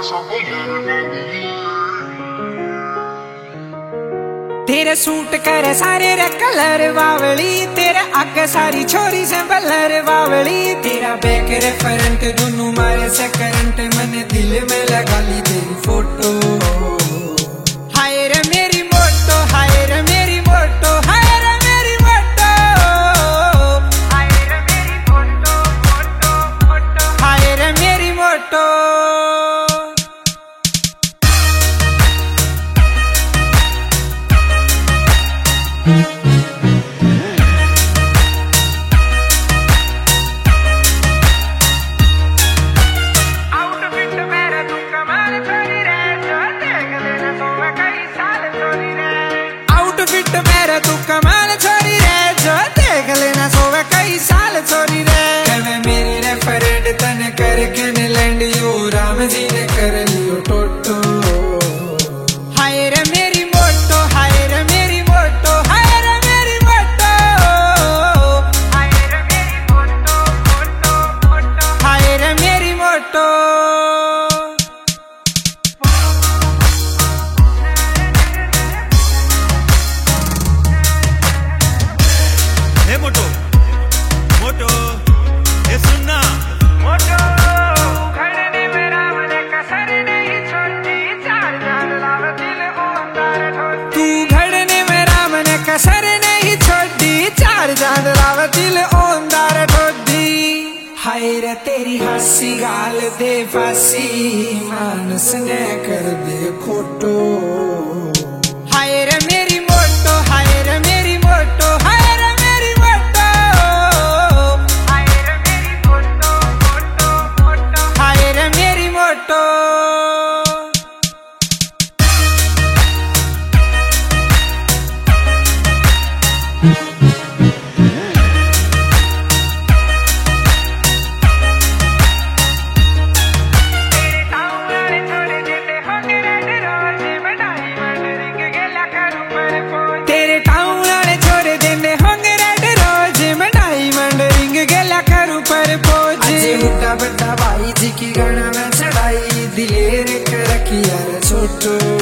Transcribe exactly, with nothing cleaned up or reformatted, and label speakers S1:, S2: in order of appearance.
S1: तेरे सूट करे सारे रे कलर बावली, तेरे आगे सारी छोरी से बलर बावली। तेरा बैक रे फ्रंट दोनों मारे से करंट, मैंने दिल में लगा ली तेरी फोटो। हाय रे मेरी मोटो, हाय रे मेरी मोटो, हाय रे मेरी मोटो, हाय रे मेरी मोटो मोटो मोटो, हाय रे मेरी मोटो। आउटफिट मेरा तू कमाल छोरी रे, जो देख लेना सोवे कई साल छोरी रे। कहे मेरी रे फ्रेंड तने करके ने लैंड यो राम जी ने कर लियो टोटो। हाय रे मेरी मोटो, हाय रे मेरी मोटो, हाय रे मेरी मोटो, हाय रे मेरी मोटो मोटो मोटो, हाय रे मेरी मोटो।
S2: मोटो मोटो ये सुनना
S1: मोटो खड़ने में राम ने कसर नहीं छोड़ी, चार चार लाव दिल को अंदर ठोड़ी। तू घड़ने में राम ने कसर नहीं छोड़ी, चार चार लाव दिल को अंदर ठोड़ी। हाय रे तेरी हंसी गाल दे फांसी, मानस ने कर दे खोटो। हाय रे मेरी मोटो, हाय रे मेरी मोटो, हाय तेरे टाउन वाले छोड़ देने होंगे रेड रोज, मैं डायमंड रिंग गेला करूं पर पोज। अजे उठा बड़ा भाई जी की गणा में चढ़ाई, दिलेर कर रखी यार छोटो।